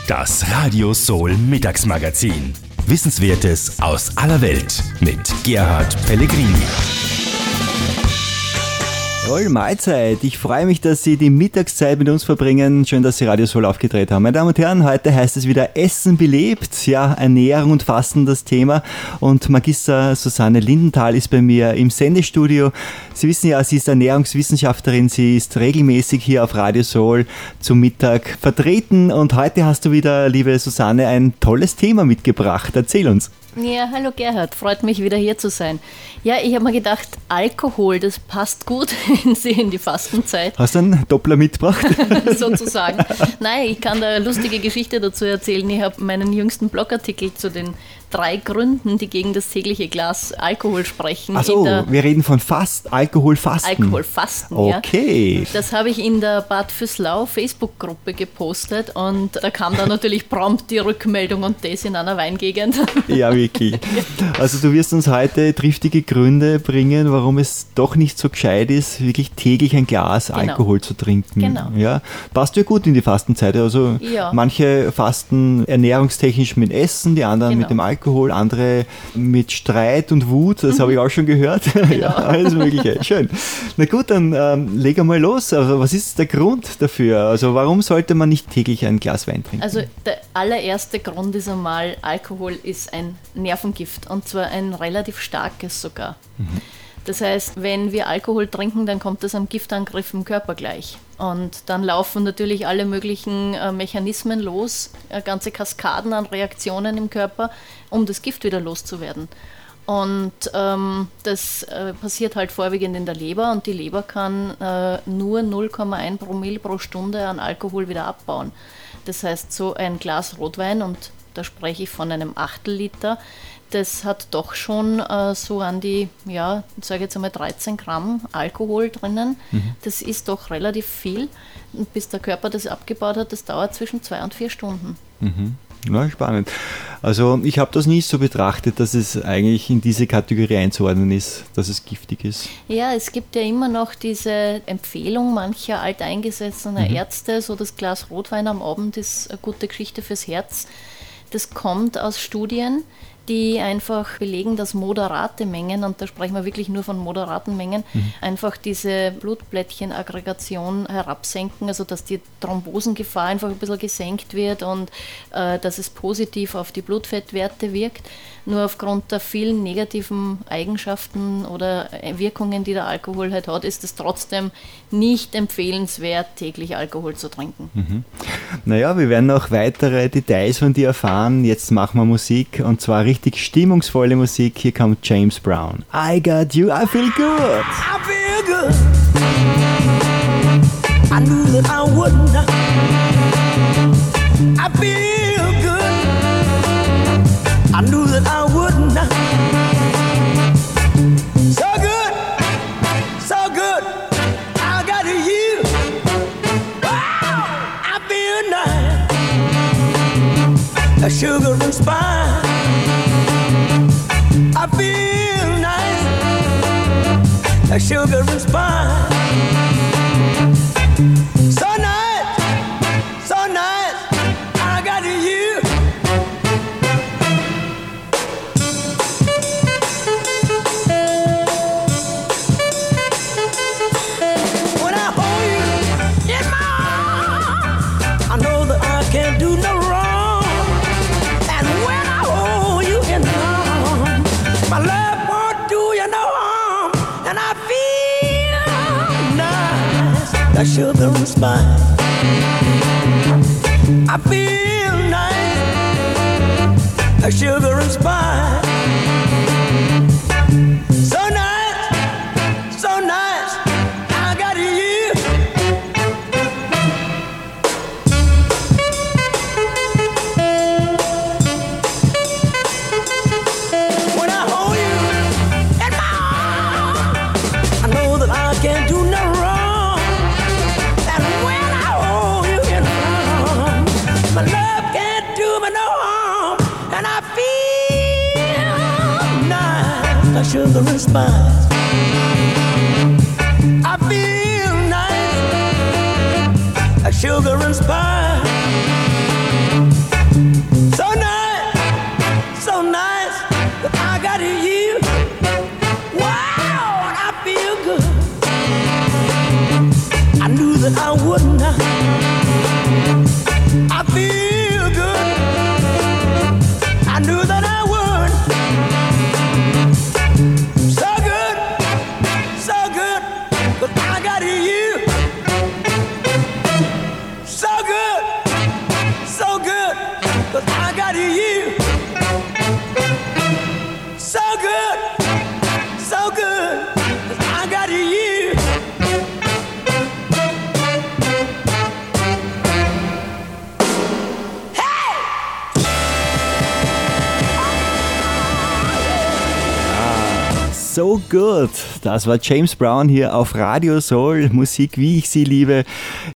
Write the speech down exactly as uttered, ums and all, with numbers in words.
Das Radio Soul Mittagsmagazin. Wissenswertes aus aller Welt mit Gerhard Pellegrini. Jawohl, Mahlzeit. Ich freue mich, dass Sie die Mittagszeit mit uns verbringen. Schön, dass Sie Radio Soul aufgedreht haben. Meine Damen und Herren, heute heißt es wieder Essen belebt. Ja, Ernährung und Fasten das Thema. Und Magister Susanne Lindenthal ist bei mir im Sendestudio. Sie wissen ja, sie ist Ernährungswissenschaftlerin. Sie ist regelmäßig hier auf Radio Soul zum Mittag vertreten. Und heute hast du wieder, liebe Susanne, ein tolles Thema mitgebracht. Erzähl uns. Ja, hallo Gerhard, freut mich wieder hier zu sein. Ja, ich habe mir gedacht, Alkohol, das passt gut in die Fastenzeit. Hast du einen Doppler mitgebracht? Sozusagen. Nein, ich kann da eine lustige Geschichte dazu erzählen. Ich habe meinen jüngsten Blogartikel zu den drei Gründen, die gegen das tägliche Glas Alkohol sprechen. Ach so, wir reden von Fast, Alkoholfasten. Alkoholfasten, ja. Okay. Das habe ich in der Bad Füßlau Facebook-Gruppe gepostet und da kam dann natürlich prompt die Rückmeldung und das in einer Weingegend. Ja, wirklich. Also du wirst uns heute triftige Gründe bringen, warum es doch nicht so gescheit ist, wirklich täglich ein Glas genau. Alkohol zu trinken. Genau. Ja, passt ja gut in die Fastenzeit. Also ja. Manche fasten ernährungstechnisch mit Essen, die anderen genau. mit dem Alkohol. Alkohol, andere mit Streit und Wut, das mhm. habe ich auch schon gehört. Genau. Ja, alles Mögliche. Schön. Na gut, dann ähm, leg einmal los. Also, was ist der Grund dafür? Also warum sollte man nicht täglich ein Glas Wein trinken? Also der allererste Grund ist einmal, Alkohol ist ein Nervengift und zwar ein relativ starkes sogar. Mhm. Das heißt, wenn wir Alkohol trinken, dann kommt das am Giftangriff im Körper gleich. Und dann laufen natürlich alle möglichen äh, Mechanismen los, äh, ganze Kaskaden an Reaktionen im Körper, um das Gift wieder loszuwerden. Und ähm, das äh, passiert halt vorwiegend in der Leber und die Leber kann äh, nur null Komma eins Promille pro Stunde an Alkohol wieder abbauen. Das heißt, so ein Glas Rotwein, und da spreche ich von einem Achtel Liter, das hat doch schon äh, so an die, ja, ich sage jetzt einmal dreizehn Gramm Alkohol drinnen. Mhm. Das ist doch relativ viel. Und bis der Körper das abgebaut hat, das dauert zwischen zwei und vier Stunden. Mhm. Ja, spannend. Also ich habe das nicht so betrachtet, dass es eigentlich in diese Kategorie einzuordnen ist, dass es giftig ist. Ja, es gibt ja immer noch diese Empfehlung mancher alteingesessener mhm. Ärzte, so das Glas Rotwein am Abend ist eine gute Geschichte fürs Herz. Das kommt aus Studien, die einfach belegen, dass moderate Mengen, und da sprechen wir wirklich nur von moderaten Mengen, mhm. einfach diese Blutplättchenaggregation herabsenken, also dass die Thrombosengefahr einfach ein bisschen gesenkt wird und äh, dass es positiv auf die Blutfettwerte wirkt. Nur aufgrund der vielen negativen Eigenschaften oder Wirkungen, die der Alkohol halt hat, ist es trotzdem nicht empfehlenswert, täglich Alkohol zu trinken. Mhm. Naja, wir werden noch weitere Details von dir erfahren. Jetzt machen wir Musik, und zwar richtig stimmungsvolle Musik. Hier kommt James Brown. I got you, I feel good. I feel good. I knew that I wouldn't. I feel good. I knew that I wouldn't. So good, so good. I got you. Wow, I feel nice. A sugar and spice. I feel nice, like sugar and spice. So nice, so nice, I got you. When I hold you in my arms, I know that I can't do no wrong. And when I hold you in my arms, my love won't do you no harm, and I feel nice, like sugar and spice. I feel nice, like sugar and spice. So nice, so nice, I got you. When I hold you in my arms, I know that I can't do no wrong. And when I hold you in my arms, my love can't do me no harm. And I feel nice, like sugar and spice. I feel nice, like sugar and spice. knew that I wouldn't. I feel good. I knew that I would. So good, so good, but I got you. So good, so good, but I got you. So good, so good, but I got you. So Good. Das war James Brown hier auf Radio Soul. Musik, wie ich sie liebe.